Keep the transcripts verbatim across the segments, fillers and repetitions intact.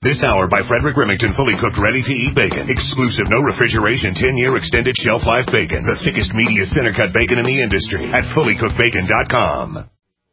This hour by Frederick Remington, fully cooked, ready-to-eat bacon. Exclusive, no refrigeration, ten-year extended shelf life bacon. The thickest, meatiest, center-cut bacon in the industry at fully cooked bacon dot com.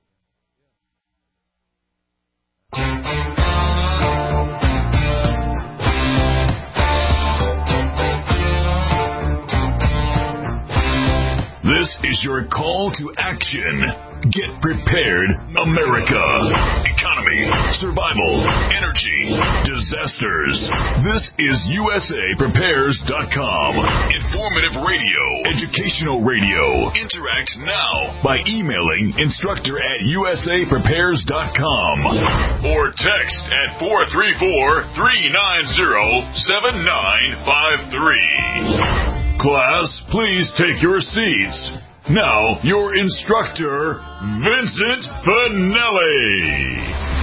This is your call to action. Get prepared, America. Economy, survival, energy, disasters. This is U S A Prepares dot com. Informative radio, educational radio. Interact now by emailing instructor at U S A Prepares dot com or text at four three four, three nine zero, seven nine five three. Class, please take your seats. Now, your instructor, Vincent Finelli.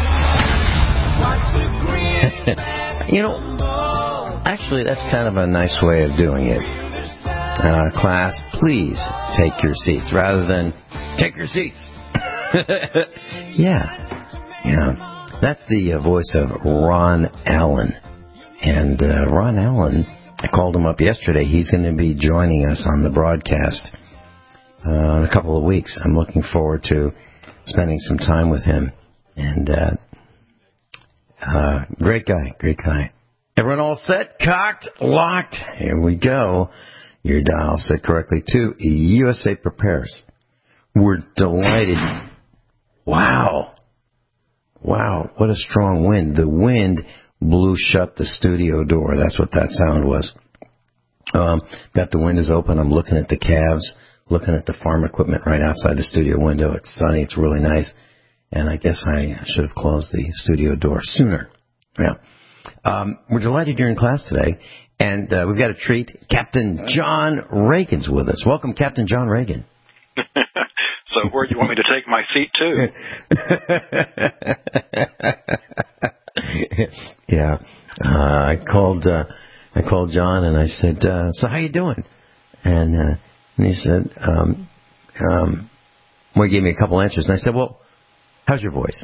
You know, actually, that's kind of a nice way of doing it. Uh, class, please take your seats, rather than take your seats. yeah, yeah. That's the uh, voice of Ron Allen. And uh, Ron Allen, I called him up yesterday. He's going to be joining us on the broadcast uh, in a couple of weeks. I'm looking forward to spending some time with him. And uh, uh, great guy, great guy. Everyone all set, cocked, locked? Here we go. Your dial set correctly to U S A Prepares. We're delighted. Wow. Wow, what a strong wind. The wind blew shut the studio door. That's what that sound was. Um, got the windows open. I'm looking at the calves, looking at the farm equipment right outside the studio window. It's sunny. It's really nice. And I guess I should have closed the studio door sooner. Yeah. Um, we're delighted you're in class today. And uh, we've got a treat. Captain John Reagan's with us. Welcome, Captain John Reagan. So where do you want me to take my seat to? yeah, uh, I called. Uh, I called John and I said, uh, "So how you doing?" And, uh, and he said, um, um, "Well, he gave me a couple answers." And I said, "Well, how's your voice?"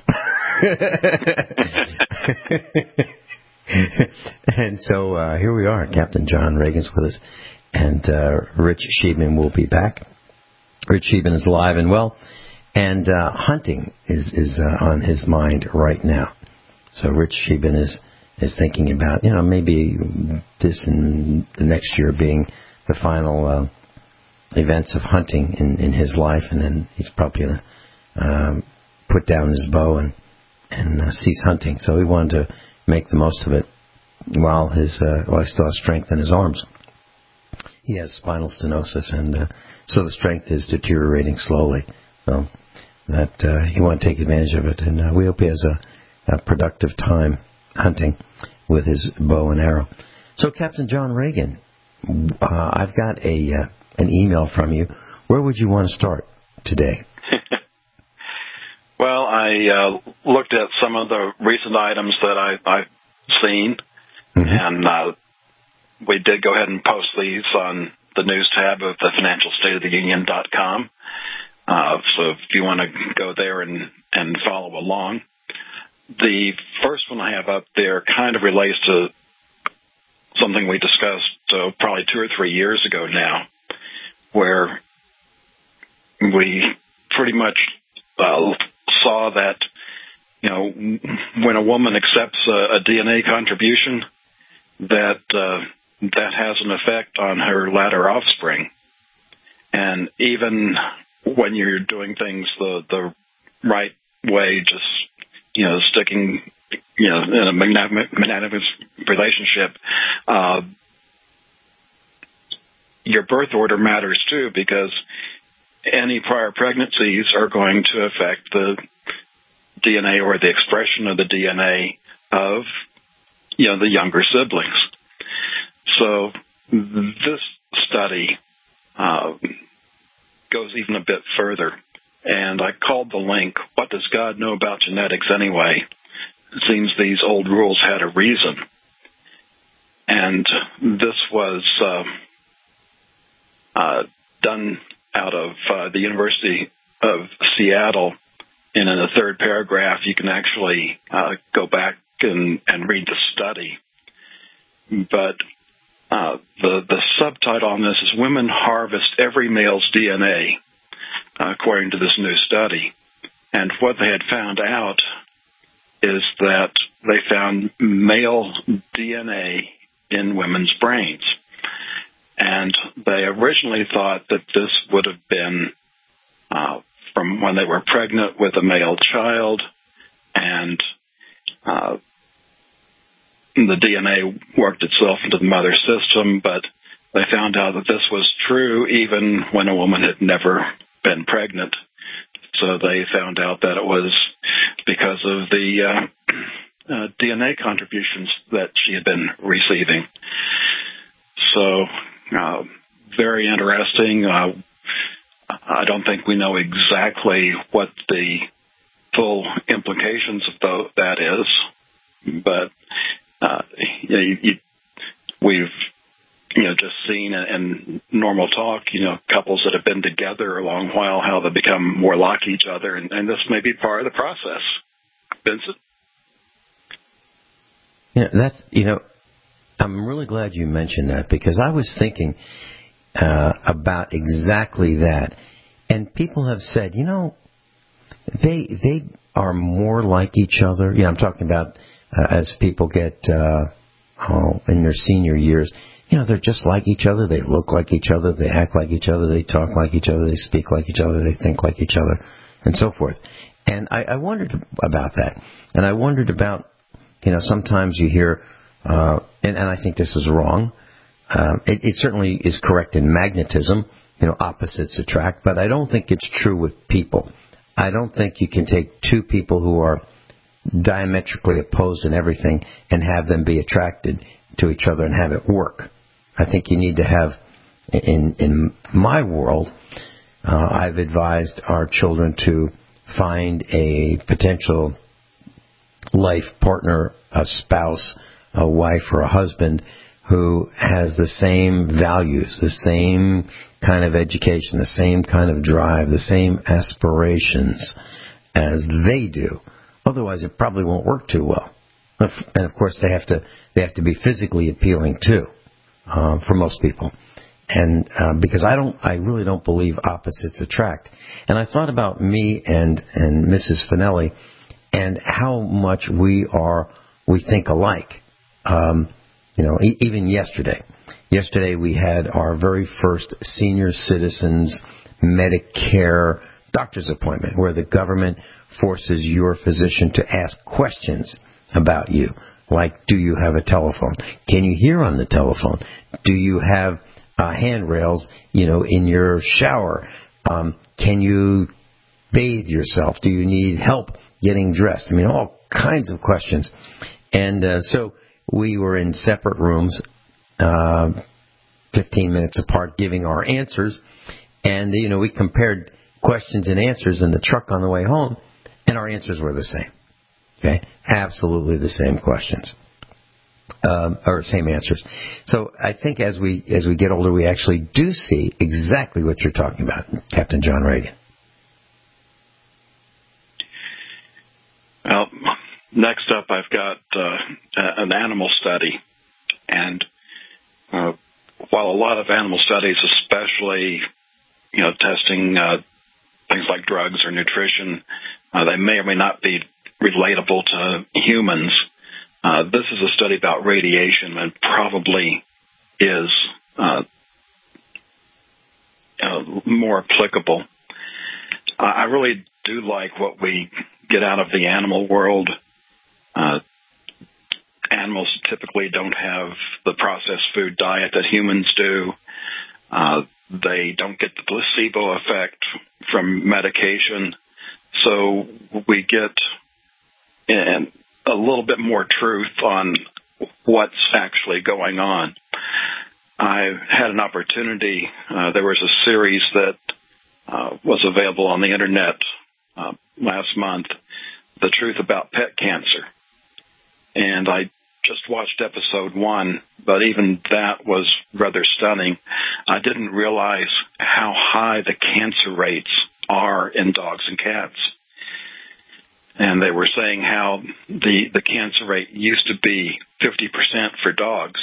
And so uh, here we are. Captain John Reagan's with us, and uh, Rich Sheebman will be back. Rich Sheebman is alive and well, and uh, hunting is is uh, on his mind right now. So Rich Sheebman is is thinking about, you know, maybe this and the next year being the final uh, events of hunting in, in his life, and then he's probably going to um, put down his bow and and uh, cease hunting. So he wanted to make the most of it while his uh, while he still has strength in his arms. He has spinal stenosis, and uh, so the strength is deteriorating slowly. So that uh, he want to take advantage of it, and uh, we hope he has a, a productive time hunting with his bow and arrow. So, Captain John Reagan, uh, I've got a uh, an email from you. Where would you want to start today? Well, I uh, looked at some of the recent items that I, I've seen, mm-hmm. and uh, we did go ahead and post these on the news tab of the financial state of the union dot com. Uh, so if you want to go there and, and follow along. The first one I have up there kind of relates to something we discussed uh, probably two or three years ago now, where we pretty much uh, saw that, you know, when a woman accepts a, a D N A contribution, that uh, that has an effect on her latter offspring. And even when you're doing things the, the right way, just, you know, sticking, you know, in a monogamous relationship, uh, your birth order matters too, because any prior pregnancies are going to affect the D N A or the expression of the D N A of, you know, the younger siblings. So this study uh, goes even a bit further. And I called the link, "What Does God Know About Genetics Anyway?" It seems these old rules had a reason. And this was uh, uh, done out of uh, the University of Seattle. And in the third paragraph, you can actually uh, go back and, and read the study. But uh, the the subtitle on this is "Women Harvest Every Male's D N A," uh, according to this new study. And what they had found out is that they found male D N A in women's brains. And they originally thought that this would have been uh, from when they were pregnant with a male child, and uh, the D N A worked itself into the mother's system, but they found out that this was true even when a woman had never been pregnant. So they found out that it was because of the uh, uh, D N A contributions that she had been receiving. So, uh, very interesting. Uh, I don't think we know exactly what the full implications of the, that is, but uh, you know, you, you, we've you know just seen in normal talk, you know, couples that have been together a long while, how they become more like each other, and, and this may be part of the process. Vincent? Yeah, that's you know. I'm really glad you mentioned that, because I was thinking uh, about exactly that. And people have said, you know, they they are more like each other. You know, I'm talking about uh, as people get uh, oh, in their senior years. You know, they're just like each other. They look like each other. They act like each other. They talk like each other. They speak like each other. They think like each other, and so forth. And I, I wondered about that. And I wondered about, you know, sometimes you hear... Uh, and, and I think this is wrong. Uh, it, it certainly is correct in magnetism, you know, opposites attract, but I don't think it's true with people. I don't think you can take two people who are diametrically opposed in everything and have them be attracted to each other and have it work. I think you need to have, in, in my world, uh, I've advised our children to find a potential life partner, a spouse, a wife or a husband who has the same values, the same kind of education, the same kind of drive, the same aspirations as they do. Otherwise, it probably won't work too well. And of course, they have to they have to be physically appealing too, uh, for most people. And uh, because I don't, I really don't believe opposites attract. And I thought about me and and Missus Finelli and how much we are we think alike. Um, you know, e- even yesterday. Yesterday we had our very first senior citizens Medicare doctor's appointment, where the government forces your physician to ask questions about you, like, do you have a telephone? Can you hear on the telephone? Do you have uh, handrails, you know, in your shower? Um, can you bathe yourself? Do you need help getting dressed? I mean, all kinds of questions. And uh, so we were in separate rooms, uh, fifteen minutes apart, giving our answers. And, you know, we compared questions and answers in the truck on the way home, and our answers were the same. Okay? Absolutely the same questions. Um, or same answers. So I think as we as we get older, we actually do see exactly what you're talking about, Captain John Reagan. Well, next up, I've got uh, an animal study, and uh, while a lot of animal studies, especially, you know, testing uh, things like drugs or nutrition, uh, they may or may not be relatable to humans. Uh, this is a study about radiation, and probably is uh, uh, more applicable. Uh, I really do like what we get out of the animal world. Uh, animals typically don't have the processed food diet that humans do. Uh, they don't get the placebo effect from medication. So we get in a little bit more truth on what's actually going on. I had an opportunity. Uh, there was a series that uh, was available on the internet uh, last month, The Truth About Pet Cancer. And I just watched episode one, but even that was rather stunning. I didn't realize how high the cancer rates are in dogs and cats. and they were saying how the, the cancer rate used to be fifty percent for dogs.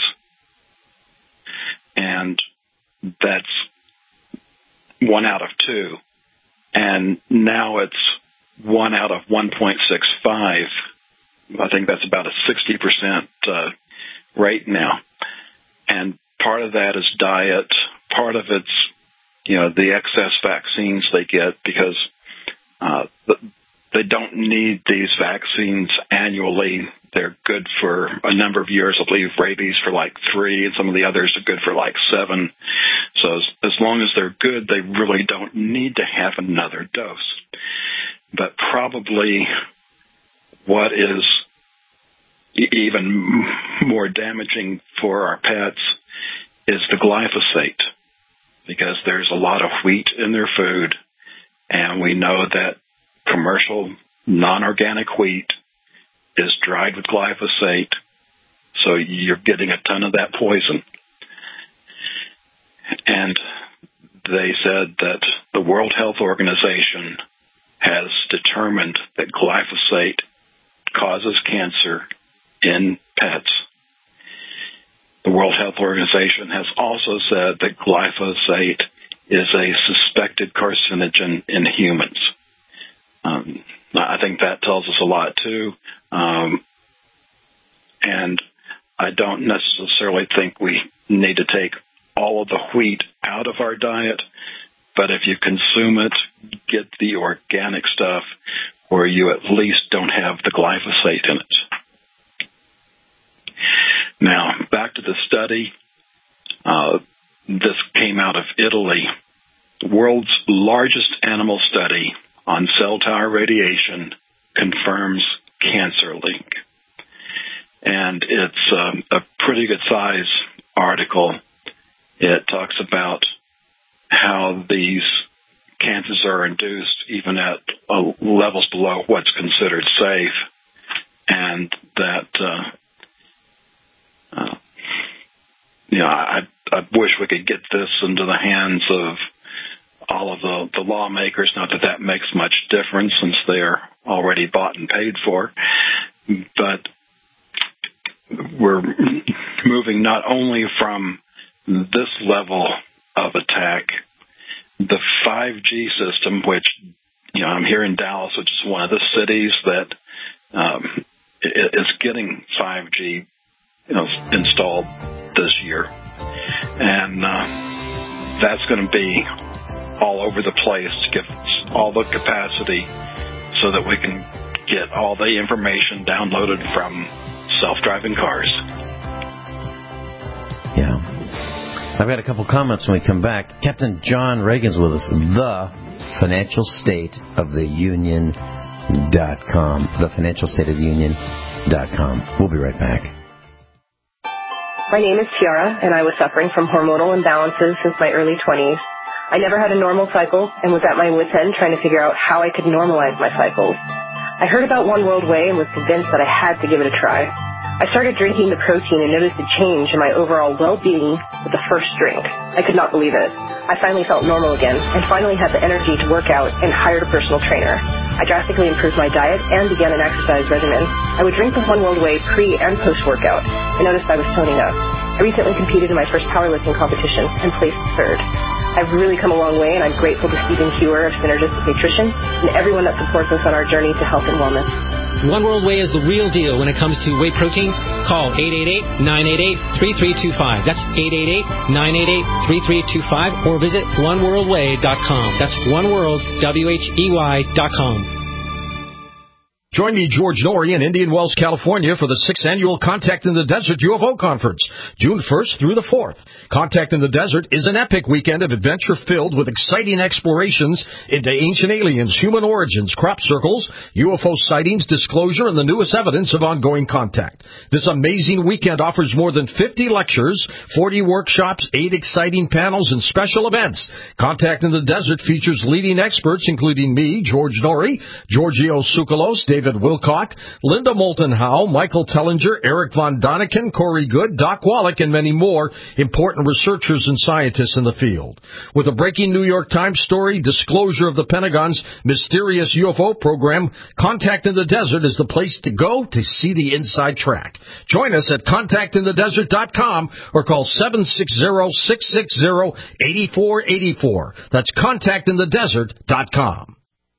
And that's one out of two. And now it's one out of one point six five. I think that's about a sixty percent uh, rate now. And part of that is diet. Part of it's, you know, the excess vaccines they get because uh, they don't need these vaccines annually. They're good for a number of years. I believe rabies for like three, and some of the others are good for like seven. So as, as long as they're good, they really don't need to have another dose. But probably what is even more damaging for our pets is the glyphosate, because there's a lot of wheat in their food, and we know that commercial non-organic wheat is dried with glyphosate, so you're getting a ton of that poison. And they said that the World Health Organization has determined that glyphosate causes cancer in pets. The World Health Organization has also said that glyphosate is a suspected carcinogen in humans. Um, I think that tells us a lot, too. Um, and I don't necessarily think we need to take all of the wheat out of our diet, but if you consume it, get the organic stuff where you at least don't have the glyphosate in it. Now, back to the study. Uh, this came out of Italy. The world's largest animal study on cell tower radiation confirms cancer link. And it's um, a pretty good size article. It talks about how these cancers are induced even at uh, levels below what's considered safe, and that uh, uh, you know, I, I wish we could get this into the hands of all of the, the lawmakers. Not that that makes much difference since they're already bought and paid for, but we're moving not only from this level of attack, the five G system, which, you know, I'm here in Dallas, which is one of the cities that um, is getting five G, you know, installed this year. And uh, that's going to be all over the place to give us all the capacity so that we can get all the information downloaded from self-driving cars. Yeah. I've got a couple comments when we come back. Captain John Reagan's with us. The Financial State of the Union dot com. The Financial State of the Union dot com. We'll be right back. My name is Tiara, and I was suffering from hormonal imbalances since my early twenties. I never had a normal cycle and was at my wit's end trying to figure out how I could normalize my cycles. I heard about One World Whey and was convinced that I had to give it a try. I started drinking the protein and noticed a change in my overall well-being with the first drink. I could not believe it. I finally felt normal again and finally had the energy to work out and hired a personal trainer. I drastically improved my diet and began an exercise regimen. I would drink the One World Whey pre- and post-workout. I noticed I was toning up. I recently competed in my first powerlifting competition and placed third. I've really come a long way, and I'm grateful to Stephen Hewer of Synergistic Nutrition and everyone that supports us on our journey to health and wellness. One World Whey is the real deal when it comes to whey protein. Call eight eight eight, nine eight eight, three three two five. That's eight eight eight, nine eight eight, three three two five. Or visit one world whey dot com. That's oneworld, W H E Y dot com. Join me, George Norrie, in Indian Wells, California for the sixth Annual Contact in the Desert U F O Conference, June first through the fourth. Contact in the Desert is an epic weekend of adventure filled with exciting explorations into ancient aliens, human origins, crop circles, U F O sightings, disclosure, and the newest evidence of ongoing contact. This amazing weekend offers more than fifty lectures, forty workshops, eight exciting panels, and special events. Contact in the Desert features leading experts including me, George Norrie, Giorgio Tsoukalos, David David Wilcock, Linda Moulton Howe, Michael Tellinger, Eric Von Doniken, Corey Good, Doc Wallach, and many more important researchers and scientists in the field. With a breaking New York Times story, disclosure of the Pentagon's mysterious U F O program, Contact in the Desert is the place to go to see the inside track. Join us at contact in the desert dot com or call seven six zero, six six zero, eight four eight four. That's contact in the desert dot com.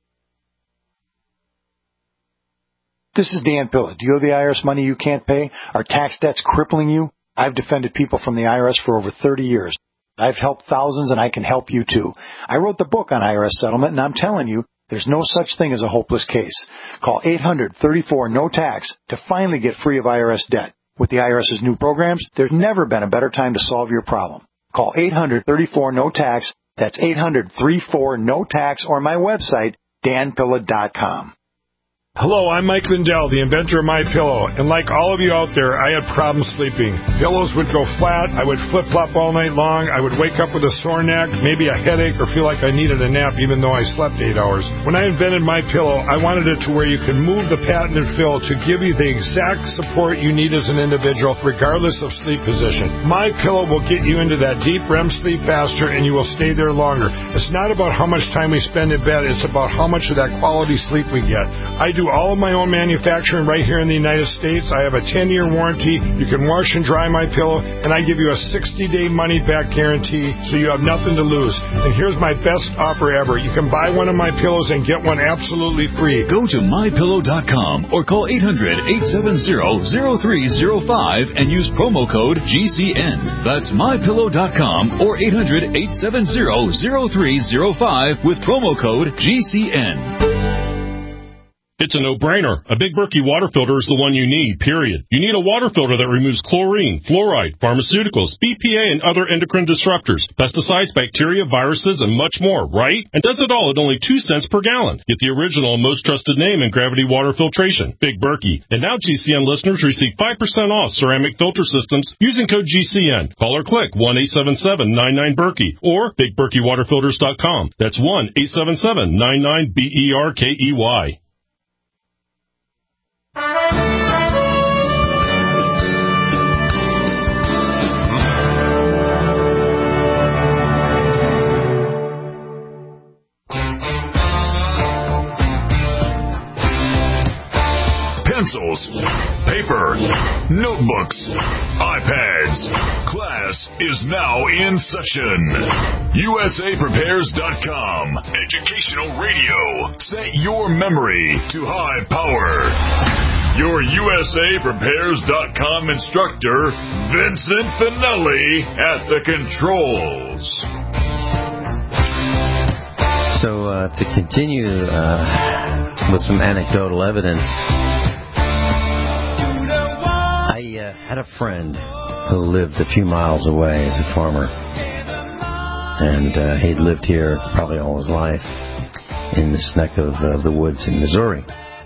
This is Dan Pilla. Do you owe the I R S money you can't pay? Are tax debts crippling you? I've defended people from the I R S for over thirty years. I've helped thousands, and I can help you too. I wrote the book on I R S settlement, and I'm telling you, there's no such thing as a hopeless case. Call eight hundred, thirty-four, no tax to finally get free of I R S debt. With the IRS's new programs, there's never been a better time to solve your problem. Call eight hundred, thirty-four, no tax. That's eight hundred, thirty-four, no tax, or my website, dan pilla dot com. Hello, I'm Mike Lindell, the inventor of MyPillow, and like all of you out there, I had problems sleeping. Pillows would go flat, I would flip-flop all night long, I would wake up with a sore neck, maybe a headache, or feel like I needed a nap even though I slept eight hours. When I invented MyPillow, I wanted it to where you could move the patented fill to give you the exact support you need as an individual, regardless of sleep position. MyPillow will get you into that deep R E M sleep faster, and you will stay there longer. It's not about how much time we spend in bed, it's about how much of that quality sleep we get. I do all of my own manufacturing right here in the United States. I have a ten-year warranty. You can wash and dry my pillow, and I give you a sixty-day money-back guarantee, so you have nothing to lose. And here's my best offer ever. You can buy one of my pillows and get one absolutely free. Go to my pillow dot com or call eight hundred, eight seven zero, zero three zero five and use promo code G C N. That's my pillow dot com or eight hundred, eight seven zero, zero three zero five with promo code G C N. It's a no-brainer. A Big Berkey water filter is the one you need, period. You need a water filter that removes chlorine, fluoride, pharmaceuticals, B P A, and other endocrine disruptors, pesticides, bacteria, viruses, and much more, right? And does it all at only two cents per gallon. Get the original and most trusted name in gravity water filtration, Big Berkey. And now G C N listeners receive five percent off ceramic filter systems using code G C N. Call or click one eight seven seven, nine nine, Berkey or big berkey water filters dot com. That's one eight seven seven, nine nine, B E R K E Y. Pencils, paper, notebooks, iPads. Class is now in session. U S A prepares dot com. Educational radio. Set your memory to high power. Your U S A prepares dot com instructor, Vincent Finelli, at the controls. So uh, to continue uh, with some anecdotal evidence, I uh, had a friend who lived a few miles away as a farmer, and uh, he'd lived here probably all his life in this neck of uh, the woods in Missouri.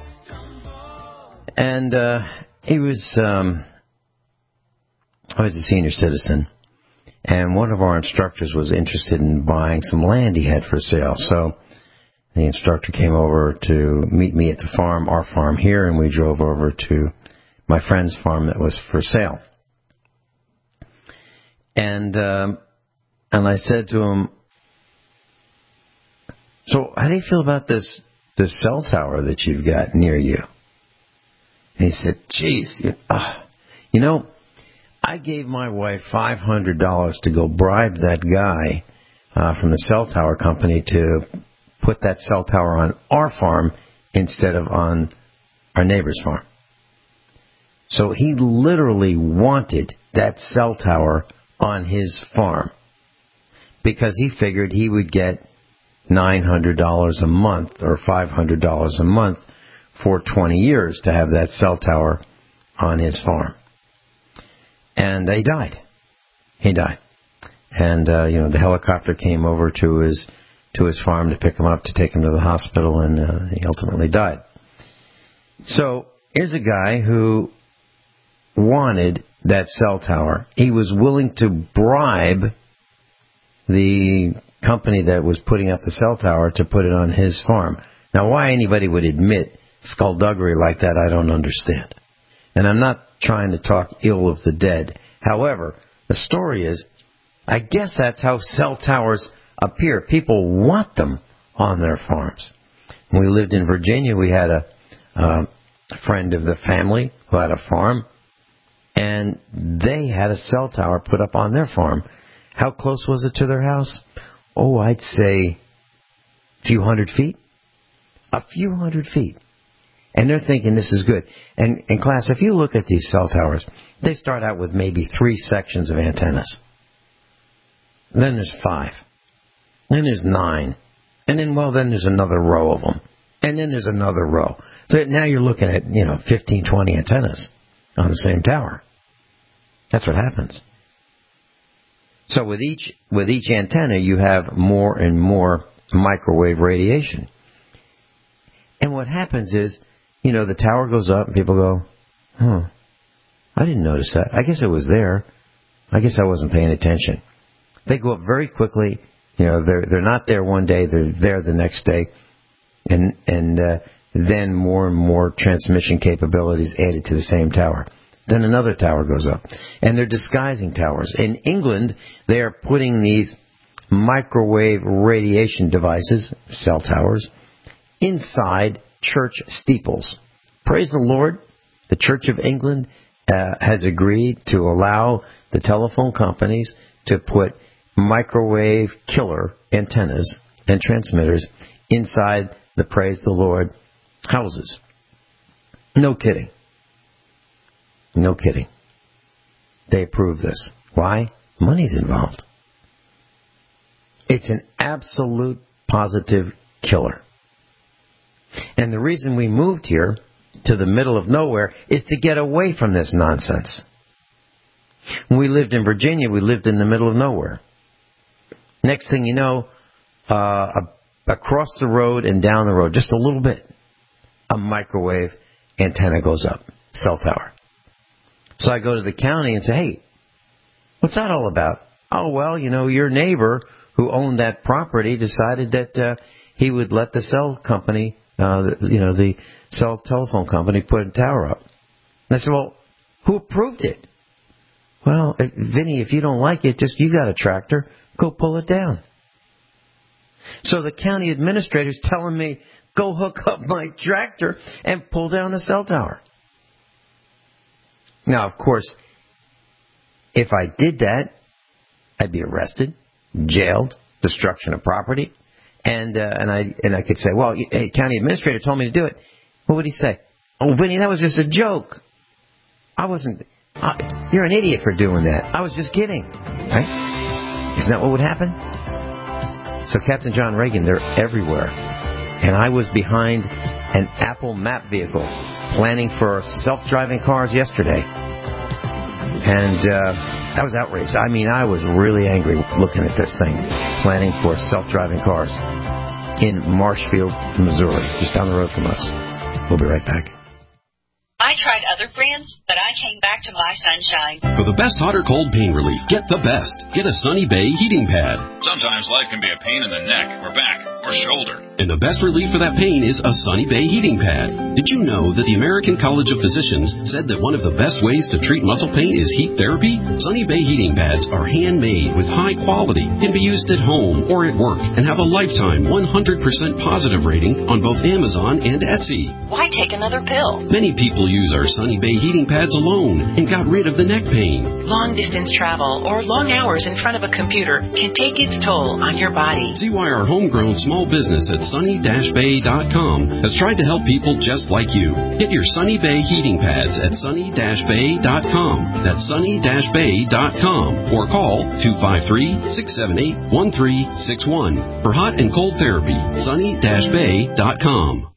And uh, he was, um, I was a senior citizen, and one of our instructors was interested in buying some land he had for sale. So the instructor came over to meet me at the farm, our farm here, and we drove over to my friend's farm that was for sale. And um, and I said to him, "So how do you feel about this this cell tower that you've got near you?" And he said, "Geez, you, uh, you know, I gave my wife five hundred dollars to go bribe that guy uh, from the cell tower company to put that cell tower on our farm instead of on our neighbor's farm." So he literally wanted that cell tower on his farm because he figured he would get nine hundred dollars a month or five hundred dollars a month for twenty years to have that cell tower on his farm. And he died. He died. And, uh, you know, the helicopter came over to his to his farm to pick him up, to take him to the hospital, and uh, he ultimately died. So here's a guy who wanted that cell tower. He was willing to bribe the company that was putting up the cell tower to put it on his farm. Now, why anybody would admit skullduggery like that I don't understand. And I'm not trying to talk ill of the dead. However, the story is, I guess that's how cell towers appear. People want them on their farms. When we lived in Virginia, we had a uh, friend of the family who had a farm, and they had a cell tower put up on their farm. How close was it to their house? Oh, I'd say a few hundred feet. A few hundred feet. And they're thinking this is good. And in class, if you look at these cell towers, they start out with maybe three sections of antennas. Then there's five. Then there's nine. And then, well, then there's another row of them. And then there's another row. So now you're looking at, you know, fifteen, twenty antennas on the same tower. That's what happens. So with each with each antenna, you have more and more microwave radiation. And what happens is, you know, the tower goes up and people go, huh, I didn't notice that. I guess it was there. I guess I wasn't paying attention. They go up very quickly. You know, they're they're not there one day, they're there the next day. And and uh, then more and more transmission capabilities added to the same tower. Then another tower goes up. And they're disguising towers. In England, they are putting these microwave radiation devices, cell towers, inside church steeples. Praise the Lord, the Church of England uh, has agreed to allow the telephone companies to put microwave killer antennas and transmitters inside the Praise the Lord houses. No kidding. No kidding. They approve this. Why? Money's involved. It's an absolute positive killer. And the reason we moved here to the middle of nowhere is to get away from this nonsense. When we lived in Virginia, we lived in the middle of nowhere. Next thing you know, uh, across the road and down the road, just a little bit, a microwave antenna goes up, cell tower. So I go to the county and say, hey, what's that all about? Oh, well, you know, your neighbor who owned that property decided that uh, he would let the cell company, uh, you know, the cell telephone company put a tower up. And I said, well, who approved it? Well, Vinny, if you don't like it, just you got a tractor, go pull it down. So the county administrator's telling me, go hook up my tractor and pull down the cell tower. Now, of course, if I did that, I'd be arrested, jailed, destruction of property, and uh, and I and I could say, well, hey, county administrator told me to do it. What would he say? Oh, Vinny, that was just a joke. I wasn't. Uh, you're an idiot for doing that. I was just kidding, right? Isn't that what would happen? So Captain John Reagan, they're everywhere, and I was behind an Apple map vehicle planning for self-driving cars yesterday. And uh, I was outraged. I mean, I was really angry looking at this thing, planning for self-driving cars in Marshfield, Missouri, just down the road from us. We'll be right back. I tried other brands, but I came back to My Sunshine. For the best hot or cold pain relief, get the best. Get a Sunny Bay heating pad. Sometimes life can be a pain in the neck or back or shoulder. And the best relief for that pain is a Sunny Bay heating pad. Did you know that the American College of Physicians said that one of the best ways to treat muscle pain is heat therapy? Sunny Bay heating pads are handmade with high quality, can be used at home or at work, and have a lifetime one hundred percent positive rating on both Amazon and Etsy. Why take another pill? Many people use our Sunny Bay heating pads alone and got rid of the neck pain. Long distance travel or long hours in front of a computer can take its toll on your body. See why our homegrown small business at sunny dash bay dot com has tried to help people just like you. Get your Sunny Bay heating pads at sunny dash bay dot com. That's sunny dash bay dot com. Or call two five three, six seven eight, one three six one. For hot and cold therapy, sunny dash bay dot com.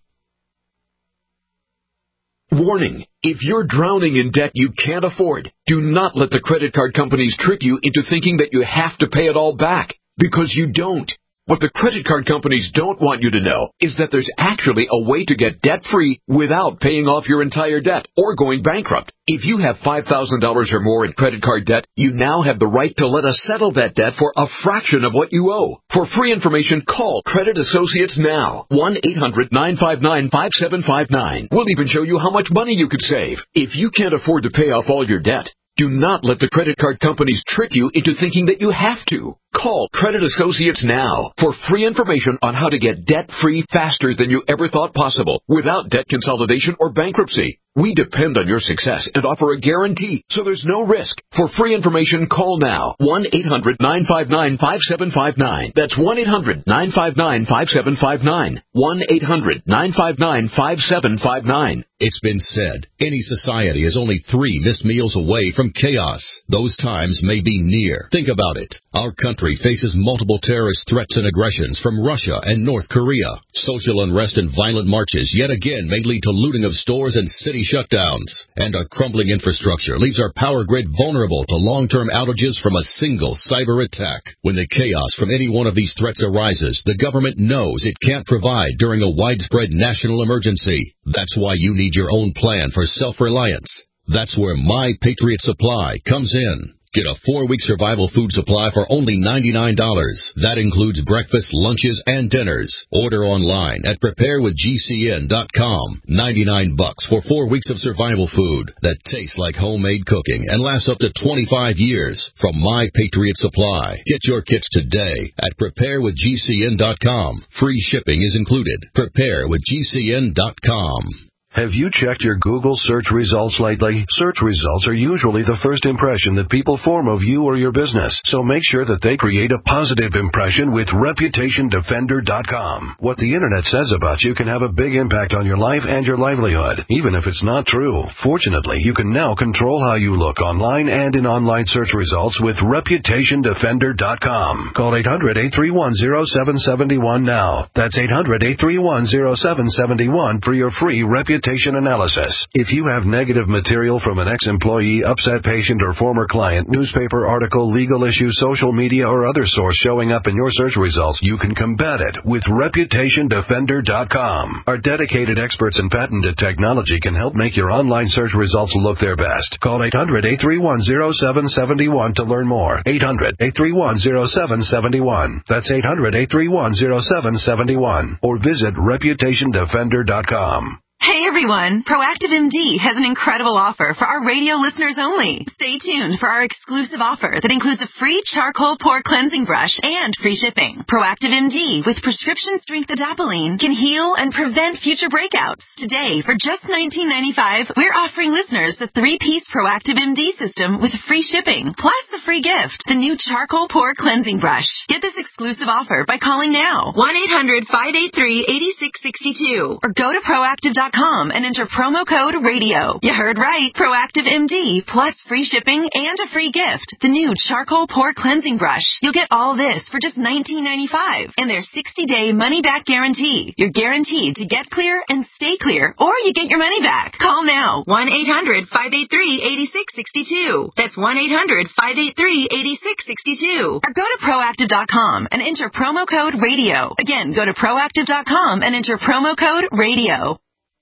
Warning. If you're drowning in debt you can't afford, do not let the credit card companies trick you into thinking that you have to pay it all back, because you don't. What the credit card companies don't want you to know is that there's actually a way to get debt-free without paying off your entire debt or going bankrupt. If you have five thousand dollars or more in credit card debt, you now have the right to let us settle that debt for a fraction of what you owe. For free information, call Credit Associates now. one eight hundred nine five nine five seven five nine. We'll even show you how much money you could save. If you can't afford to pay off all your debt, do not let the credit card companies trick you into thinking that you have to. Call Credit Associates now for free information on how to get debt-free faster than you ever thought possible without debt consolidation or bankruptcy. We depend on your success and offer a guarantee, so there's no risk. For free information, call now. one eight hundred nine five nine five seven five nine. That's one eight hundred nine five nine five seven five nine. one eight hundred nine five nine five seven five nine. It's been said, any society is only three missed meals away from chaos. Those times may be near. Think about it. Our country faces multiple terrorist threats and aggressions from Russia and North Korea. Social unrest and violent marches yet again may lead to looting of stores and city shutdowns. And a crumbling infrastructure leaves our power grid vulnerable to long-term outages from a single cyber attack. When the chaos from any one of these threats arises, the government knows it can't provide during a widespread national emergency. That's why you need your own plan for self-reliance. That's where My Patriot Supply comes in. Get a four-week survival food supply for only ninety-nine dollars. That includes breakfast, lunches, and dinners. Order online at prepare with G C N dot com. ninety-nine bucks for four weeks of survival food that tastes like homemade cooking and lasts up to twenty-five years from My Patriot Supply. Get your kits today at prepare with G C N dot com. Free shipping is included. prepare with G C N dot com. Have you checked your Google search results lately? Search results are usually the first impression that people form of you or your business, so make sure that they create a positive impression with reputation defender dot com. What the internet says about you can have a big impact on your life and your livelihood, even if it's not true. Fortunately, you can now control how you look online and in online search results with reputation defender dot com. Call eight hundred eight three one zero seven seven one now. That's eight hundred eight three one zero seven seven one for your free reputation analysis. If you have negative material from an ex-employee, upset patient, or former client, newspaper article, legal issue, social media, or other source showing up in your search results, you can combat it with reputation defender dot com. Our dedicated experts in patented technology can help make your online search results look their best. Call eight hundred eight three one zero seven seven one to learn more. eight hundred eight three one zero seven seven one. That's eight hundred eight three one zero seven seven one. Or visit reputation defender dot com. Hey everyone, Proactive M D has an incredible offer for our radio listeners only. Stay tuned for our exclusive offer that includes a free charcoal pore cleansing brush and free shipping. Proactive M D with prescription strength adapalene can heal and prevent future breakouts. Today, for just nineteen ninety-five dollars, we're offering listeners the three-piece Proactive M D system with free shipping, plus the free gift, the new charcoal pore cleansing brush. Get this exclusive offer by calling now, one eight hundred five eight three eight six six two, or go to proactive dot com and enter promo code radio. You heard right. Proactive M D plus free shipping and a free gift. The new charcoal pore cleansing brush. You'll get all this for just nineteen ninety-five dollars and their sixty-day money-back guarantee. You're guaranteed to get clear and stay clear, or you get your money back. Call now. one eight hundred five eight three eight six six two. That's one eight hundred five eight three eight six six two. Or go to proactive dot com and enter promo code radio. Again, go to proactive dot com and enter promo code radio.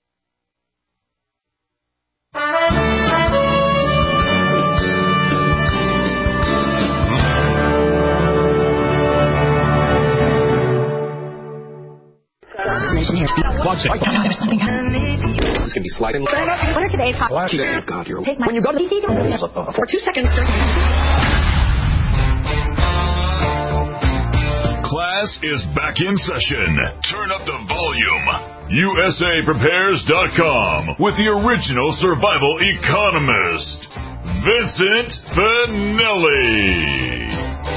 It's gonna be sliding. What are today's hot? Oh God, you're. Take my. When you go to the T V for two seconds. Class is back in session. Turn up the volume. U S A Prepares dot com with the original survival economist, Vincent Finelli.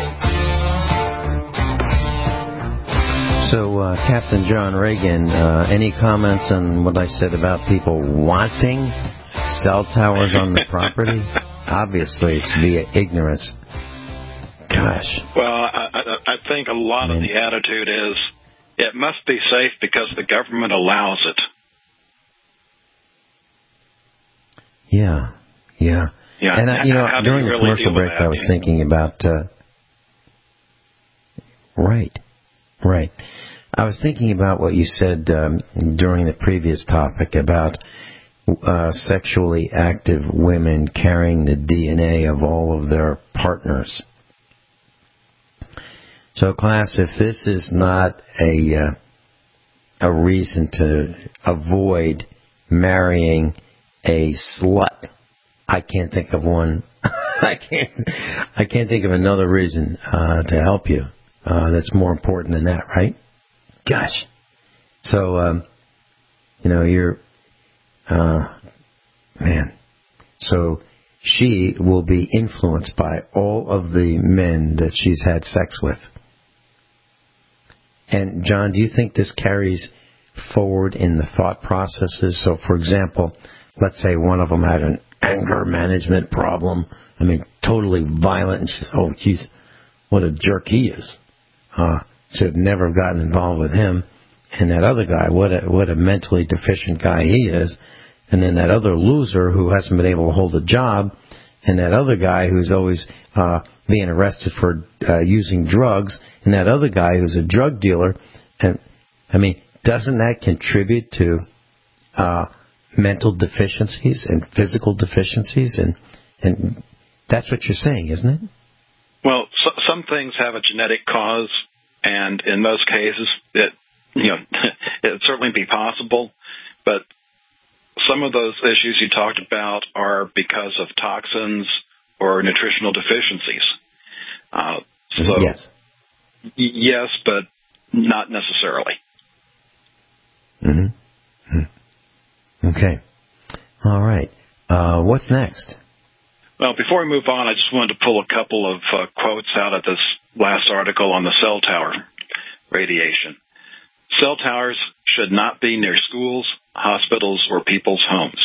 So, uh, Captain John Reagan, uh, any comments on what I said about people wanting cell towers on the property? Obviously, it's via ignorance. Gosh. Well, I, I, I think a lot I mean, of the attitude is it must be safe because the government allows it. Yeah, yeah. Yeah. And, uh, you know, during you the really commercial break, that? I was thinking about, uh, right. Right. I was thinking about what you said um, during the previous topic about uh, sexually active women carrying the D N A of all of their partners. So, class, if this is not a uh, a reason to avoid marrying a slut, I can't think of one. I can't. I can't think of another reason uh, to help you uh, that's more important than that, right? Gosh. So, um, you know, you're, uh, man. So she will be influenced by all of the men that she's had sex with. And, John, do you think this carries forward in the thought processes? So, for example, let's say one of them had an anger management problem. I mean, totally violent. And she's, oh, geez, what a jerk he is. Uh, should never have gotten involved with him. And that other guy, what a, what a mentally deficient guy he is. And then that other loser who hasn't been able to hold a job. And that other guy who's always uh, being arrested for uh, using drugs. And that other guy who's a drug dealer. And I mean, doesn't that contribute to uh, mental deficiencies and physical deficiencies? And, and that's what you're saying, isn't it? Well, so, some things have a genetic cause, and in most cases, it you know it would certainly be possible. But some of those issues you talked about are because of toxins or nutritional deficiencies. Uh, so yes, y- yes, but not necessarily. Mm-hmm. Mm-hmm. Okay. All right. Uh, what's next? Well, before we move on, I just wanted to pull a couple of uh, quotes out of this last article on the cell tower radiation. Cell towers should not be near schools, hospitals, or people's homes.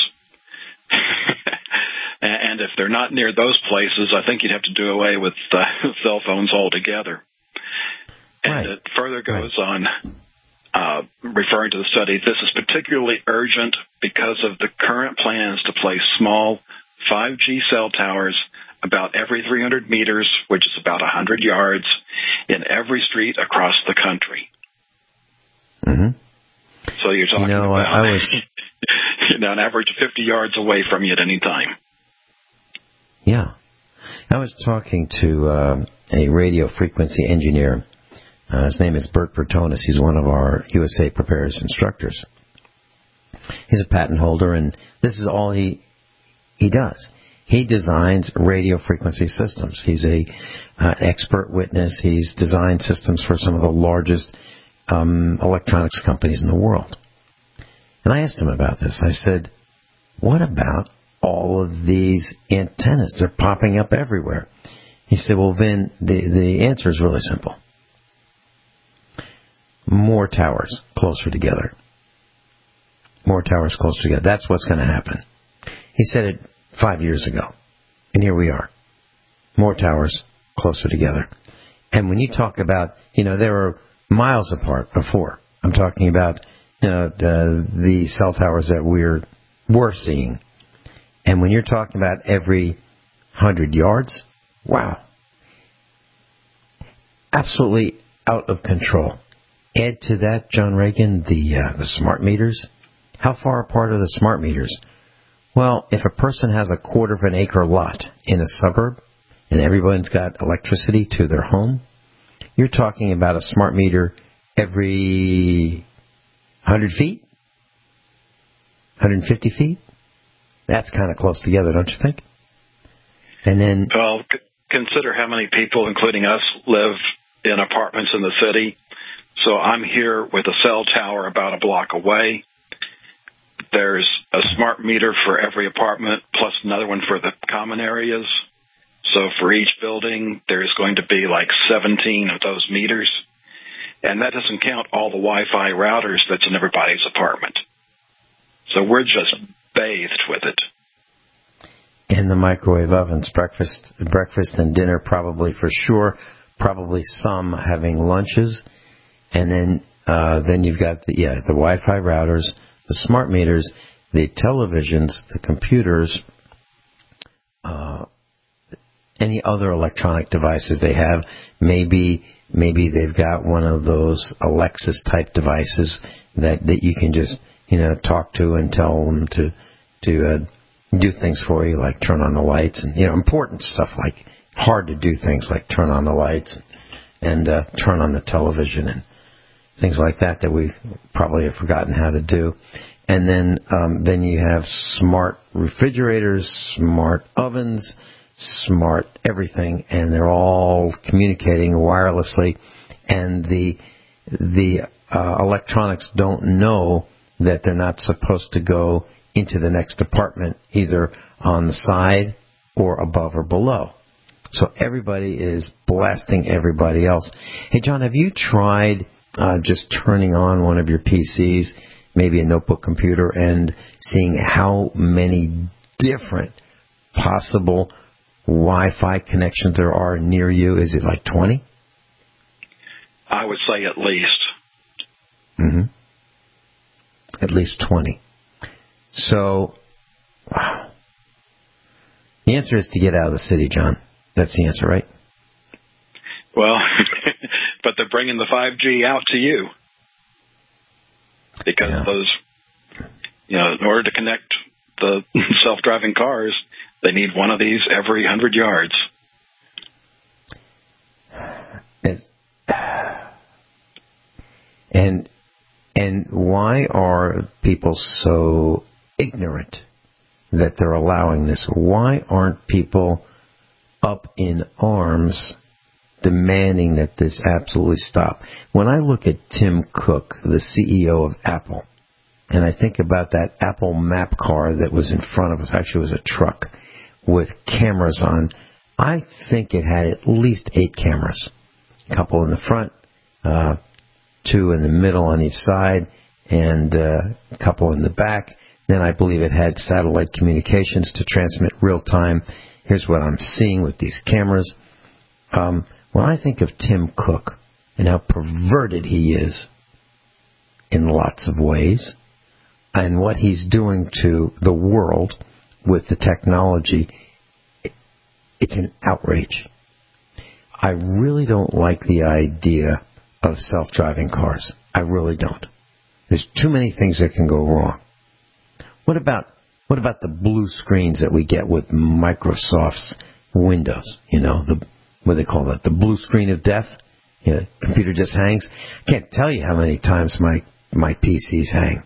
And if they're not near those places, I think you'd have to do away with uh, cell phones altogether. And right. It further goes right. on, uh, referring to the study, this is particularly urgent because of the current plans to place small five G cell towers about every three hundred meters, which is about one hundred yards, in every street across the country. Mm-hmm. So you're talking you know, about I was... you know, an average of fifty yards away from you at any time. Yeah. I was talking to uh, a radio frequency engineer. Uh, his name is Bert Bertonis. He's one of our U S A Prepares instructors. He's a patent holder, and this is all he he does. He designs radio frequency systems. He's a uh, expert witness. He's designed systems for some of the largest um, electronics companies in the world. And I asked him about this. I said, what about all of these antennas? They're popping up everywhere. He said, well, Vin, the, the answer is really simple. More towers closer together. More towers closer together. That's what's going to happen. He said it five years ago. And here we are. More towers closer together. And when you talk about, you know, they were miles apart before. I'm talking about, you know, the, the cell towers that we're, we're seeing. And when you're talking about every hundred yards, wow. Absolutely out of control. Add to that, John Reagan, the uh, the smart meters. How far apart are the smart meters? Well, if a person has a quarter of an acre lot in a suburb and everyone's got electricity to their home, you're talking about a smart meter every one hundred feet? one hundred fifty feet? That's kind of close together, don't you think? And then... Well, c- consider how many people, including us, live in apartments in the city. So I'm here with a cell tower about a block away. There's a smart meter for every apartment, plus another one for the common areas. So for each building, there's going to be like seventeen of those meters. And that doesn't count all the Wi-Fi routers that's in everybody's apartment. So we're just bathed with it. And the microwave ovens, breakfast, breakfast and dinner probably for sure. Probably some having lunches. And then uh, then you've got the, yeah, the Wi-Fi routers, the smart meters, the televisions, the computers, uh, and any other electronic devices they have. Maybe maybe they've got one of those Alexis type devices that, that you can just, you know, talk to and tell them to to uh, do things for you, like turn on the lights and, you know, important stuff like hard to do things like turn on the lights and uh, turn on the television and things like that that we probably have forgotten how to do. And then um, then you have smart refrigerators, smart ovens, smart everything, and they're all communicating wirelessly. And the the uh, electronics don't know that they're not supposed to go into the next apartment, either on the side or above or below. So everybody is blasting everybody else. Hey, John, have you tried uh, just turning on one of your P Cs, maybe a notebook computer, and seeing how many different possible Wi-Fi connections there are near you? Is it like twenty? I would say at least. Mm-hmm. At least twenty. So, wow. The answer is to get out of the city, John. That's the answer, right? Well, but they're bringing the five G out to you. Because yeah. those, you know, in order to connect the self-driving cars, they need one of these every hundred yards. It's, and and why are people so ignorant that they're allowing this? Why aren't people up in arms demanding that this absolutely stop? When I look at Tim Cook, the C E O of Apple, and I think about that Apple map car that was in front of us, actually it was a truck with cameras on, I think it had at least eight cameras. A couple in the front, uh, two in the middle on each side, and uh, a couple in the back. Then I believe it had satellite communications to transmit real time. Here's what I'm seeing with these cameras. Um, when I think of Tim Cook and how perverted he is in lots of ways, and what he's doing to the world with the technology, it's an outrage. I really don't like the idea of self-driving cars. I really don't. There's too many things that can go wrong. What about what about the blue screens that we get with Microsoft's Windows? You know, the what do they call that? The blue screen of death? You know, the computer just hangs. I can't tell you how many times my my P Cs hang.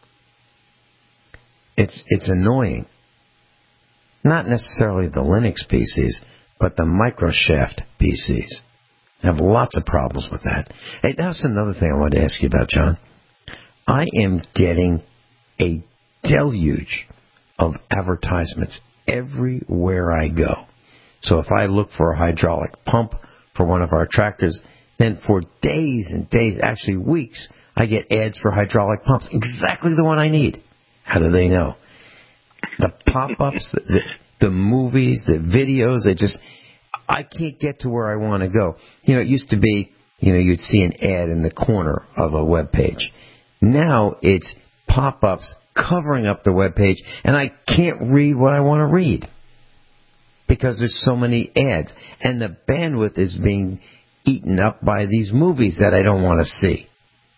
It's it's annoying. Not necessarily the Linux P Cs, but the Microshaft P Cs. I have lots of problems with that. Hey, that's another thing I wanted to ask you about, John. I am getting a deluge of advertisements everywhere I go. So if I look for a hydraulic pump for one of our tractors, then for days and days, actually weeks, I get ads for hydraulic pumps. Exactly the one I need. How do they know? The pop-ups, the, the, the movies, the videos, they just, I can't get to where I want to go. You know, it used to be, you know, you'd see an ad in the corner of a web page. Now it's pop-ups covering up the web page, and I can't read what I want to read because there's so many ads. And the bandwidth is being eaten up by these movies that I don't want to see.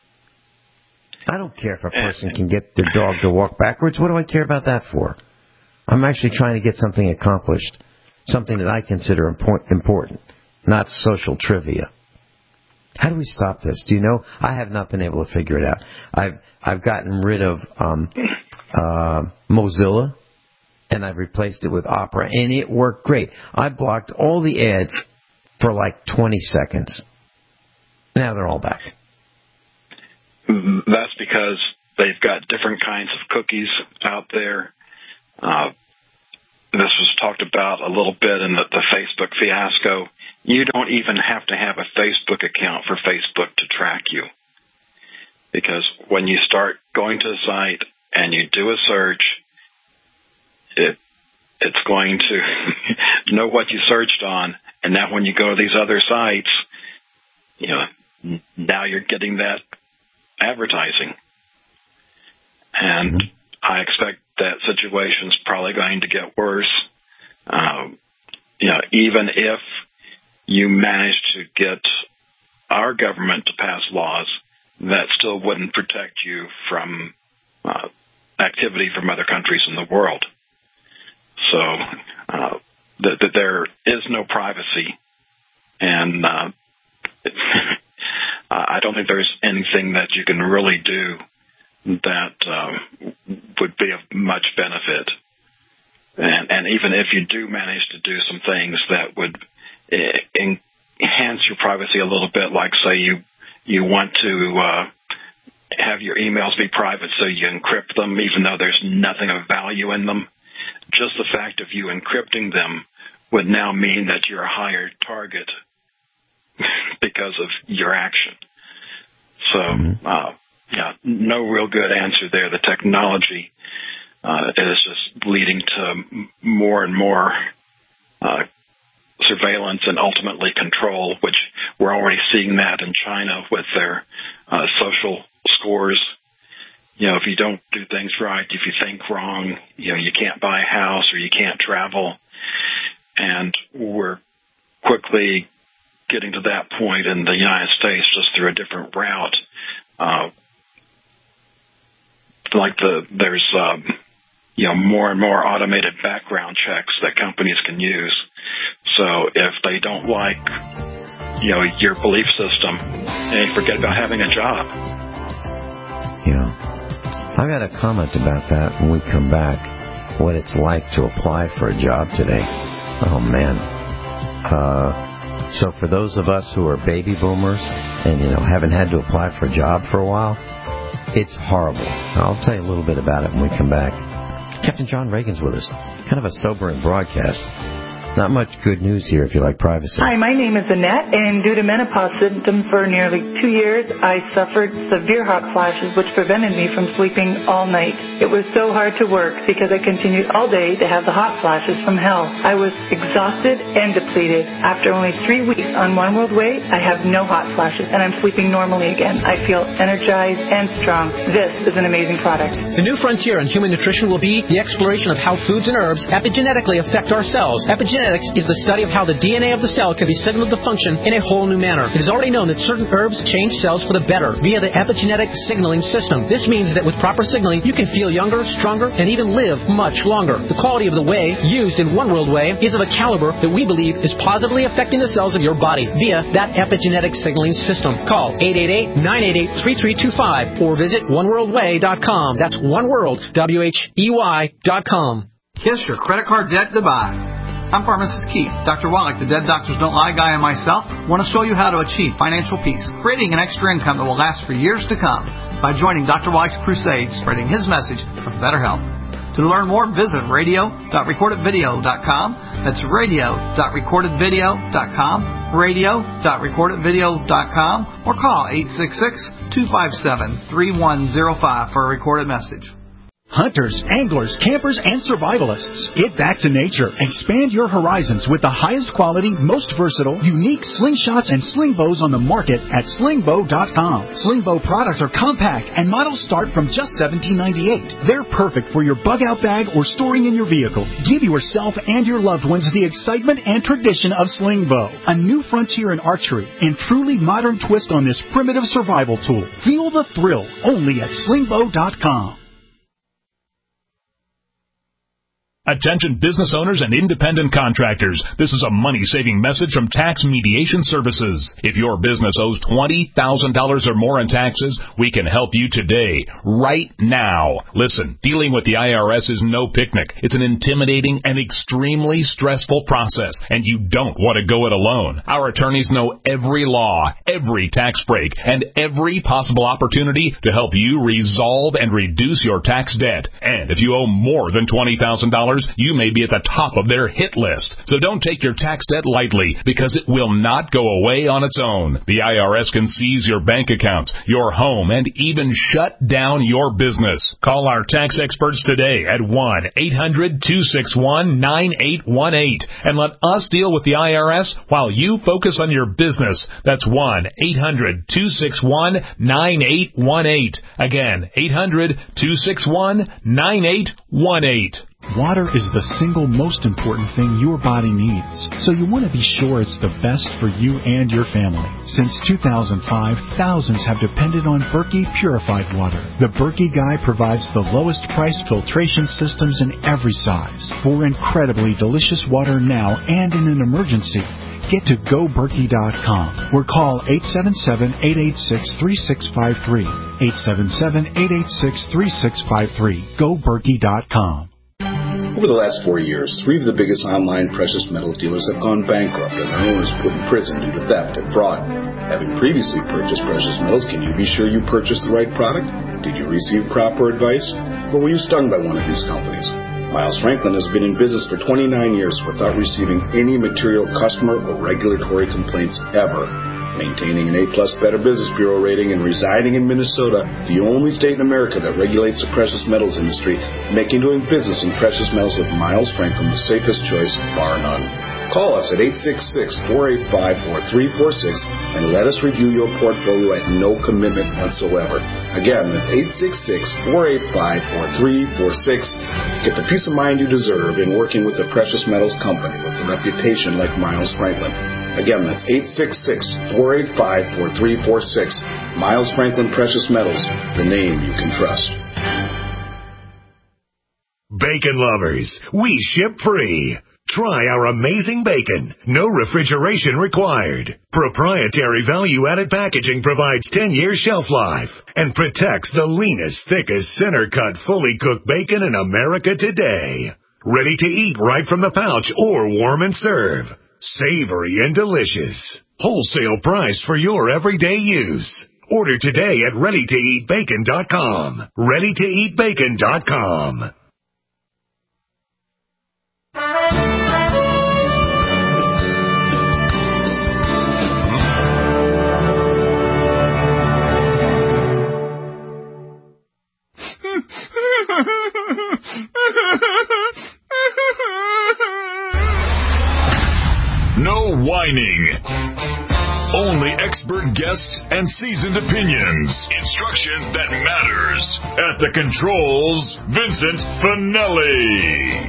I don't care if a person can get their dog to walk backwards. What do I care about that for? I'm actually trying to get something accomplished, something that I consider important, not social trivia. How do we stop this? Do you know? I have not been able to figure it out. I've I've gotten rid of um, uh, Mozilla, and I've replaced it with Opera, and it worked great. I blocked all the ads for like twenty seconds. Now they're all back. That's because they've got different kinds of cookies out there. Uh, this was talked about a little bit in the, the Facebook fiasco. You don't even have to have a Facebook account for Facebook to track you. Because when you start going to a site and you do a search, it it's going to know what you searched on. And now when you go to these other sites, you know, now you're getting that advertising. And I expect that situation's probably going to get worse. Um, you know, even if you manage to get our government to pass laws, that still wouldn't protect you from uh, activity from other countries in the world. So uh, that, that there is no privacy, and uh, it, I don't think there's anything that you can really do that uh, would be of much benefit. And, and even if you do manage to do some things that would in, enhance your privacy a little bit, like say you you want to uh, have your emails be private, so you encrypt them, even though there's nothing of value in them. Just the fact of you encrypting them would now mean that you're a higher target because of your action. So, uh, yeah, no real good answer there. The technology uh, is just leading to more and more uh, surveillance and ultimately control, which we're already seeing that in China with their uh, social scores. You know, if you don't do things right, if you think wrong, you know, you can't buy a house or you can't travel. And we're quickly getting to that point in the United States just through a different route. Uh, like the, there's, um, you know, more and more automated background checks that companies can use. So if they don't like, you know, your belief system, they forget about having a job. Yeah. I've got a comment about that when we come back, what it's like to apply for a job today. Oh, man. Uh, so for those of us who are baby boomers and, you know, haven't had to apply for a job for a while, it's horrible. I'll tell you a little bit about it when we come back. Captain John Reagan's with us. Kind of a sobering broadcast. Not much good news here if you like privacy. Hi, my name is Annette, and due to menopause symptoms for nearly two years, I suffered severe hot flashes, which prevented me from sleeping all night. It was so hard to work because I continued all day to have the hot flashes from hell. I was exhausted and depleted. After only three weeks on One World Way, I have no hot flashes, and I'm sleeping normally again. I feel energized and strong. This is an amazing product. The new frontier in human nutrition will be the exploration of how foods and herbs epigenetically affect our cells. Epigenetics is the study of how the D N A of the cell can be signaled to function in a whole new manner. It is already known that certain herbs change cells for the better via the epigenetic signaling system. This means that with proper signaling, you can feel younger, stronger, and even live much longer. The quality of the whey used in One World Whey is of a caliber that we believe is positively affecting the cells of your body via that epigenetic signaling system. Call eight eight eight, nine eight eight, three three two five or visit one world way dot com. That's one world, W H E Y dot com. Kiss your credit card debt goodbye. I'm Pharmacist Keith. Doctor Wallach, the Dead Doctors Don't Lie guy, and myself want to show you how to achieve financial peace, creating an extra income that will last for years to come by joining Doctor Wallach's crusade, spreading his message for better health. To learn more, visit radio dot recorded video dot com. That's radio dot recorded video dot com, radio dot recorded video dot com, or call eight six six, two five seven, three one zero five for a recorded message. Hunters, anglers, campers, and survivalists. Get back to nature. Expand your horizons with the highest quality, most versatile, unique slingshots and sling bows on the market at sling bow dot com. Sling bow products are compact and models start from just seventeen ninety-eight. They're perfect for your bug-out bag or storing in your vehicle. Give yourself and your loved ones the excitement and tradition of sling bow, a new frontier in archery and truly modern twist on this primitive survival tool. Feel the thrill only at sling bow dot com. Attention business owners and independent contractors. This is a money-saving message from Tax Mediation Services. If your business owes twenty thousand dollars or more in taxes, we can help you today, right now. Listen, dealing with the I R S is no picnic. It's an intimidating and extremely stressful process, and you don't want to go it alone. Our attorneys know every law, every tax break, and every possible opportunity to help you resolve and reduce your tax debt. And if you owe more than twenty thousand dollars, you may be at the top of their hit list. So don't take your tax debt lightly, because it will not go away on its own. The I R S can seize your bank accounts, your home, and even shut down your business. Call our tax experts today at one eight hundred, two six one, nine eight one eight and let us deal with the I R S while you focus on your business. That's one eight hundred, two six one, nine eight one eight. Again, eight hundred, two six one, nine eight one eight. Water is the single most important thing your body needs, so you want to be sure it's the best for you and your family. Since two thousand five, thousands have depended on Berkey purified water. The Berkey Guy provides the lowest priced filtration systems in every size for incredibly delicious water now and in an emergency. Get to go berkey dot com or call eight seven seven, eight eight six, three six five three. eight seven seven, eight eight six, three six five three. go berkey dot com. Over the last four years, three of the biggest online precious metals dealers have gone bankrupt and their owners put in prison due to theft and fraud. Having previously purchased precious metals, can you be sure you purchased the right product? Did you receive proper advice? Or were you stung by one of these companies? Miles Franklin has been in business for twenty-nine years without receiving any material customer or regulatory complaints ever. Maintaining an A-plus Better Business Bureau rating and residing in Minnesota, the only state in America that regulates the precious metals industry, making doing business in precious metals with Miles Franklin the safest choice, bar none. Call us at eight six six, four eight five, four three four six and let us review your portfolio at no commitment whatsoever. Again, that's eight six six, four eight five, four three four six. Get the peace of mind you deserve in working with a precious metals company with a reputation like Miles Franklin. Again, that's eight six six, four eight five, four three four six. Miles Franklin Precious Metals, the name you can trust. Bacon lovers, we ship free. Try our amazing bacon. No refrigeration required. Proprietary value-added packaging provides ten years shelf life and protects the leanest, thickest, center-cut, fully cooked bacon in America today. Ready to eat right from the pouch or warm and serve. Savory and delicious. Wholesale price for your everyday use. Order today at ready to eat bacon dot com. ready to eat bacon dot com. No whining. Only expert guests and seasoned opinions. Instruction that matters. At the controls, Vincent Finelli.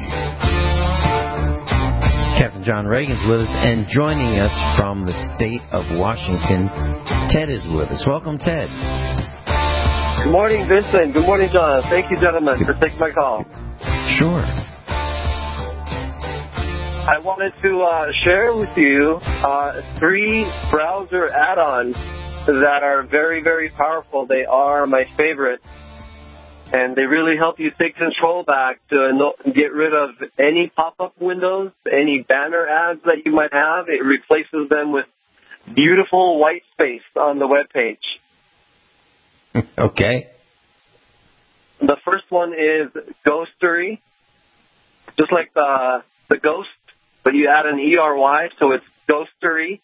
Captain John Reagan's with us, and joining us from the state of Washington, Ted is with us. Welcome, Ted. Good morning, Vincent. Good morning, John. Thank you, gentlemen, for taking my call. Sure. I wanted to uh, share with you uh, three browser add-ons that are very, very powerful. They are my favorite, and they really help you take control back to get rid of any pop-up windows, any banner ads that you might have. It replaces them with beautiful white space on the web page. Okay. The first one is Ghostery, just like the the ghost, but you add an E R Y, so it's Ghostery.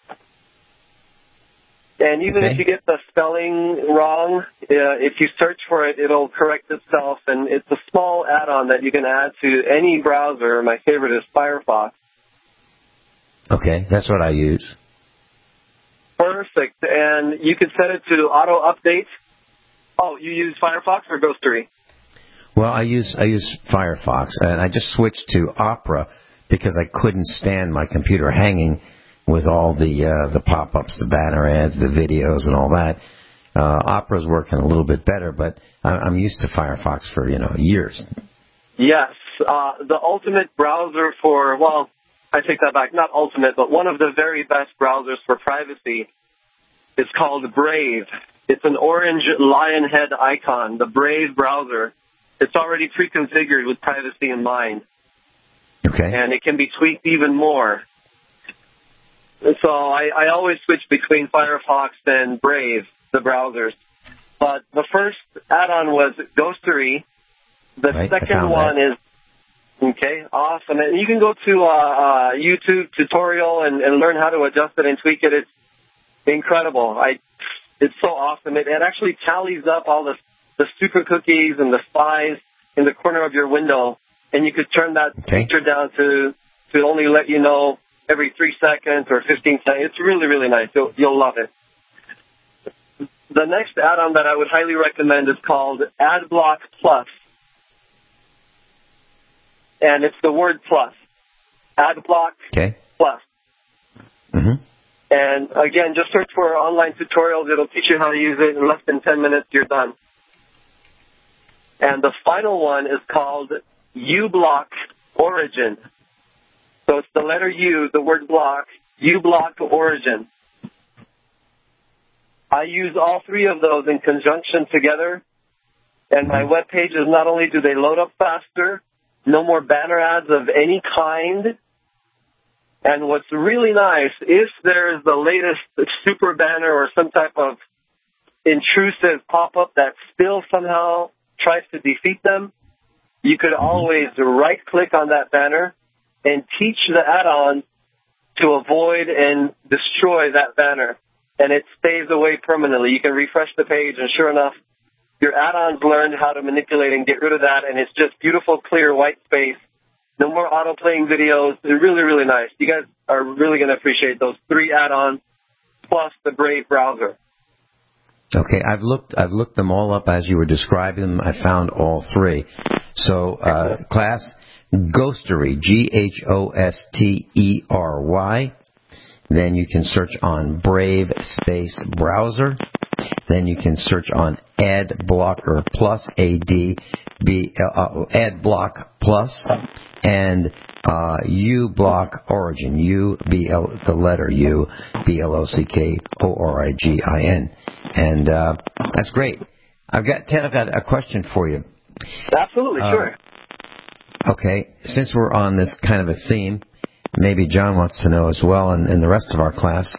And even okay. if you get the spelling wrong, uh, if you search for it, it'll correct itself. And it's a small add-on that you can add to any browser. My favorite is Firefox. Okay, that's what I use. Perfect. And you can set it to auto-update. Oh, you use Firefox or Ghostery? Well, I use I use Firefox, and I just switched to Opera because I couldn't stand my computer hanging with all the uh, the pop-ups, the banner ads, the videos, and all that. Uh, Opera's working a little bit better, but I'm used to Firefox for, you know, years. Yes. Uh, the ultimate browser for, well, I take that back, not ultimate, but one of the very best browsers for privacy is called Brave. It's an orange lion head icon, the Brave browser. It's already pre-configured with privacy in mind. Okay. And it can be tweaked even more. So I, I always switch between Firefox and Brave, the browsers. But the first add-on was Ghostery. The right, second one that. is, okay, awesome. And you can go to uh, uh, YouTube tutorial and, and learn how to adjust it and tweak it. It's incredible. I, it's so awesome. It, it actually tallies up all the, the super cookies and the spies in the corner of your window. And you could turn that okay. feature down to, to only let you know every three seconds or fifteen seconds. It's really, really nice. You'll, you'll love it. The next add-on that I would highly recommend is called AdBlock Plus. and it's the word plus. AdBlock okay. Plus. Mm-hmm. And again, just search for online tutorials. It'll teach you how to use it. In less than ten minutes, you're done. And the final one is called uBlock Origin. So it's the letter U, the word block, uBlock Origin. I use all three of those in conjunction together. And my web pages, not only do they load up faster, no more banner ads of any kind. And what's really nice, if there's the latest super banner or some type of intrusive pop-up that still somehow tries to defeat them, you could always right-click on that banner and teach the add-on to avoid and destroy that banner. And it stays away permanently. You can refresh the page, and sure enough, your add-ons learned how to manipulate and get rid of that, and it's just beautiful, clear, white space. No more auto-playing videos. They're really, really nice. You guys are really going to appreciate those three add-ons plus the Brave browser. Okay, I've looked I've looked them all up as you were describing them. I found all three. So, uh, class, Ghostery, G H O S T E R Y. Then you can search on Brave Space Browser. Then you can search on Ad Blocker Plus, A D B uh, Ad Block Plus, and uh, uBlock Origin, U B L the letter U B L O C K O R I G I N, and uh, that's great. I've got Ted. I've got a question for you. Absolutely, uh, sure. Okay, since we're on this kind of a theme, maybe John wants to know as well, and, and the rest of our class.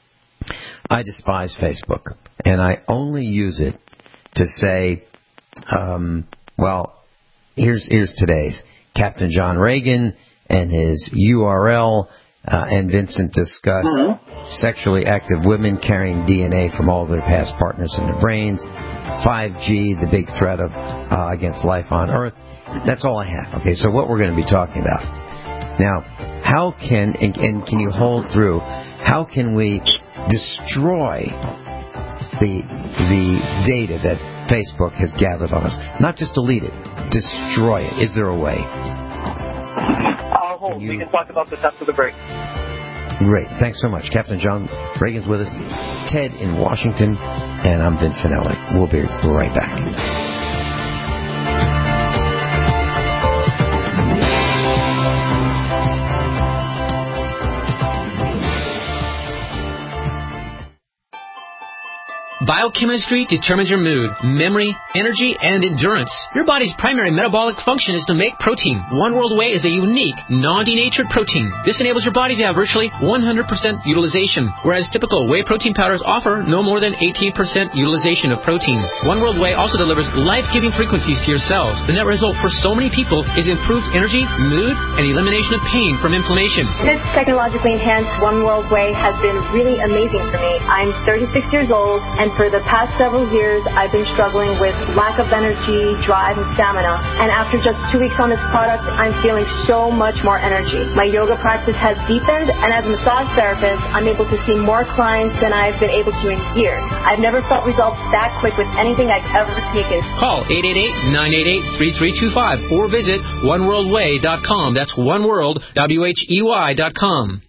I despise Facebook, and I only use it to say, um, well, here's here's today's. Captain John Reagan and his U R L, uh, and Vincent discuss mm-hmm. sexually active women carrying D N A from all their past partners in their brains, five G, the big threat of uh, against life on Earth. That's all I have. Okay, so what we're going to be talking about. Now, how can, and, and can you hold through, how can we destroy the the data that Facebook has gathered on us? Not just delete it, destroy it. Is there a way? I'll hold. Can you... We can talk about this after the break. Great. Thanks so much. Captain John Reagan's with us, Ted in Washington, and I'm Vin Finelli. We'll be right back. Biochemistry determines your mood, memory, energy, and endurance. Your body's primary metabolic function is to make protein. One World Whey is a unique, non-denatured protein. This enables your body to have virtually one hundred percent utilization, whereas typical whey protein powders offer no more than eighteen percent utilization of protein. One World Whey also delivers life-giving frequencies to your cells. The net result for so many people is improved energy, mood, and elimination of pain from inflammation. This technologically enhanced One World Whey has been really amazing for me. I'm thirty-six years old, and for the past several years, I've been struggling with lack of energy, drive, and stamina. And after just two weeks on this product, I'm feeling so much more energy. My yoga practice has deepened, and as a massage therapist, I'm able to see more clients than I've been able to in years. I've never felt results that quick with anything I've ever taken. Call eight eight eight, nine eight eight, three three two five or visit one world way dot com. That's oneworld, W H E Y dot com.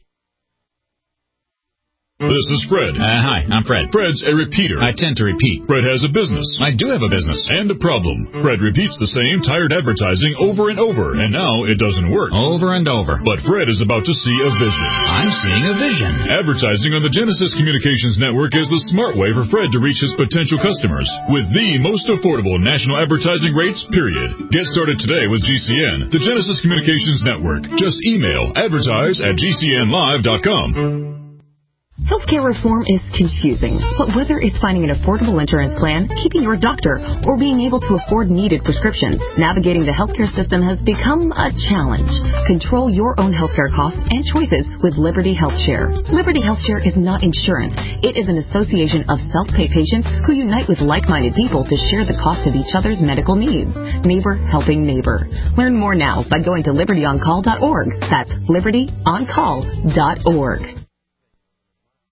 This is Fred. Uh, hi, I'm Fred. Fred's a repeater. I tend to repeat. Fred has a business. I do have a business. And a problem. Fred repeats the same tired advertising over and over, and now it doesn't work. Over and over. But Fred is about to see a vision. I'm seeing a vision. Advertising on the Genesis Communications Network is the smart way for Fred to reach his potential customers with the most affordable national advertising rates, period. Get started today with G C N, the Genesis Communications Network. Just email advertise at G C N live dot com. Healthcare reform is confusing, but whether it's finding an affordable insurance plan, keeping your doctor, or being able to afford needed prescriptions, navigating the healthcare system has become a challenge. Control your own healthcare costs and choices with Liberty HealthShare. Liberty HealthShare is not insurance. It is an association of self-pay patients who unite with like-minded people to share the cost of each other's medical needs. Neighbor helping neighbor. Learn more now by going to liberty on call dot org. That's liberty on call dot org.